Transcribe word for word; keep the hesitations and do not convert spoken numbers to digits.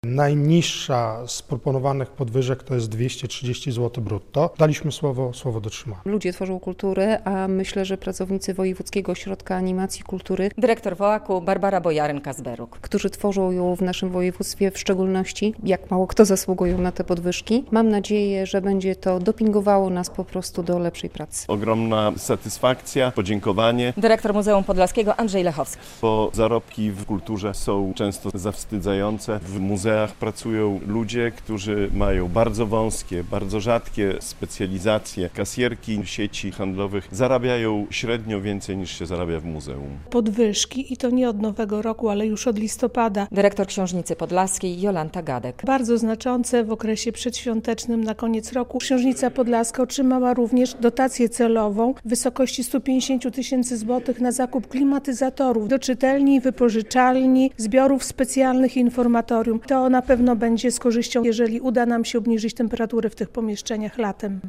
Najniższa z proponowanych podwyżek to jest dwieście trzydzieści złotych brutto. Daliśmy słowo, słowo dotrzymamy. Ludzie tworzą kulturę, a myślę, że pracownicy Wojewódzkiego Ośrodka Animacji i Kultury, dyrektor W O A-ku Barbara Bojaryn-Kazberuk, którzy tworzą ją w naszym województwie w szczególności, jak mało kto zasługują na te podwyżki. Mam nadzieję, że będzie to dopingowało nas po prostu do lepszej pracy. Ogromna satysfakcja, podziękowanie. Dyrektor Muzeum Podlaskiego Andrzej Lechowski. Bo zarobki w kulturze są często zawstydzające. W muzeach pracują ludzie, którzy mają bardzo wąskie, bardzo rzadkie specjalizacje. Kasjerki sieci handlowych zarabiają średnio więcej niż się zarabia w muzeum. Podwyżki i to nie od nowego roku, ale już od listopada. Dyrektor Książnicy Podlaskiej Jolanta Gadek. Bardzo znaczące w okresie przedświątecznym na koniec roku. Książnica Podlaska otrzymała również dotację celową w wysokości sto pięćdziesiąt tysięcy złotych na zakup klimatyzatorów do czytelni, wypożyczalni, zbiorów specjalnych i informatorium. To na pewno będzie z korzyścią, jeżeli uda nam się obniżyć temperaturę w tych pomieszczeniach latem.